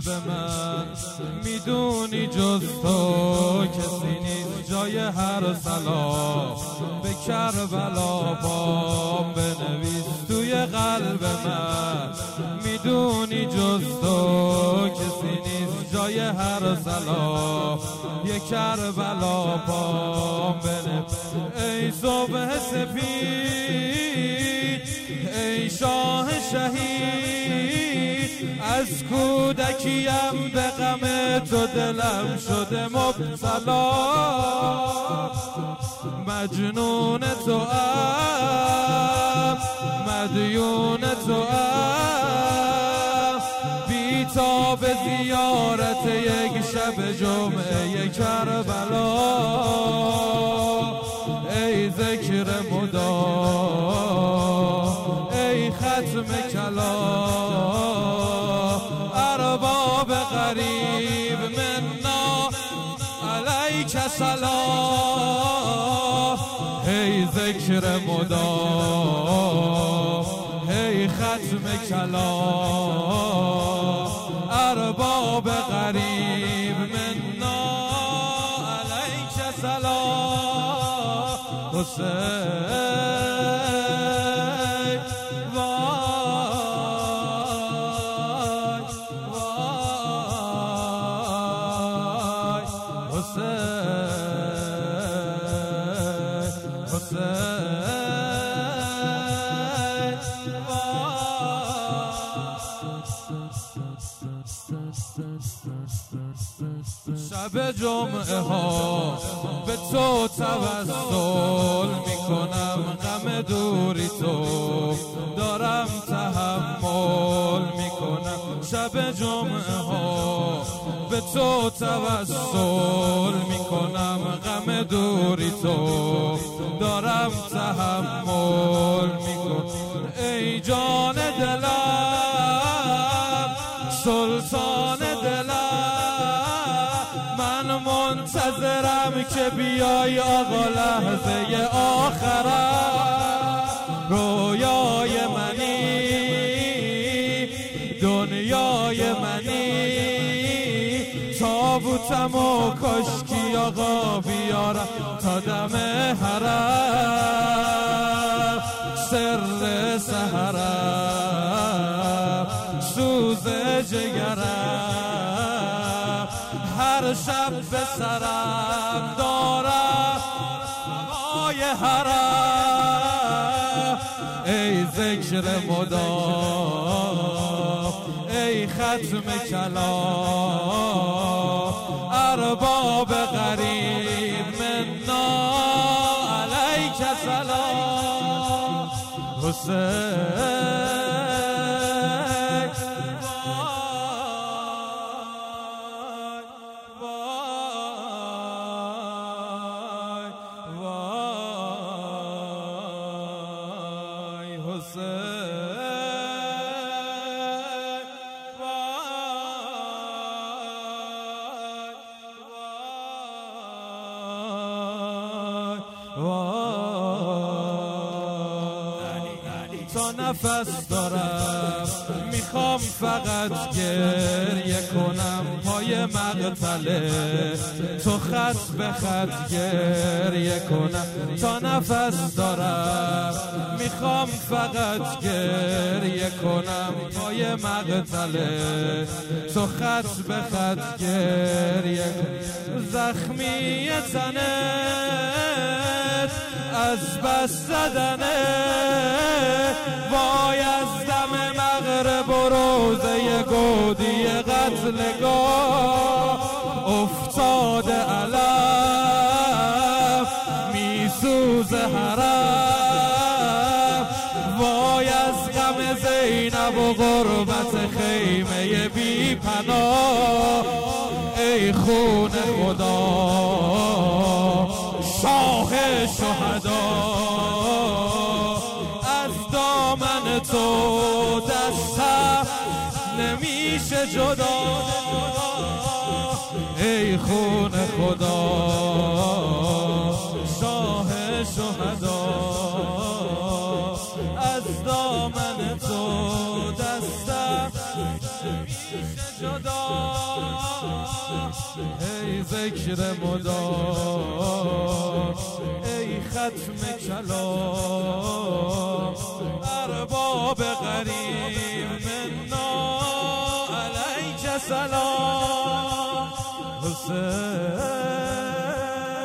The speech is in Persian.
قلب من، میدونی جز تو کسی نیست جای هر سلام. به کربلا بام بنویس توی قلب من، میدونی جز تو کسی نیست جای هر سلام. یه کربلا بام بنویس. ای صبح سپید، ای شاه شهید، از کودکیم به غم تو دلم شده مبتلا. مجنون تو ام، مدیون تو ام، بی تا به زیارت یک شب جمعه کربلا. ای ذکر مدام، ای ختم کلام، ارباب غریب منا علیک سلام. ای ذکر مدام، ای ختم کلام، ارباب غریب منا علیک سلام. حسین وای وای، حسین حسین وای. شب جمعه ها به تو توسل میکنم، غم دوری تو دارم تحمل میکنم. شب جمعه ها به تو توسل میکنم، غم دوری تو دارم تحمل میکنم. ای جان دلم، سلطان دلم، من منتظرم که بیای آقا لحظه آخرم. رویای منی، دنیای منی، تابوتم و کشکی آقا بیارم تا دم حرم. سر سحرم، سوز جگرم، هر شب به سرم دارم هوای حرم. ای ذکر مدام، ای ختم کلام، ارباب غریب منا علیک سلام. حسین تا نفس دارم میخوام فقط گریه کنم، پای مقتله تو خط به خط گریه کنم. تا نفس دارم میخوام فقط گریه کنم، پای مقتله تو خط به خط گریه کنم. زخمی تنت از بس زدنه، وای از دم مغرب و روزه گودی قتلگاه افتاده علم میسوز حرم. وای از غم زینب و غربت خیمه بی پناه. ای خون خدا شاه شهدا، از دامن تو دستم نمیشه جدا. ای خون خدا شاه شهدا، از دامن تو دستم نمیشه جدا. ای ذکر مدام ای ختم کلام ارباب غریب منا علیک سلام حسین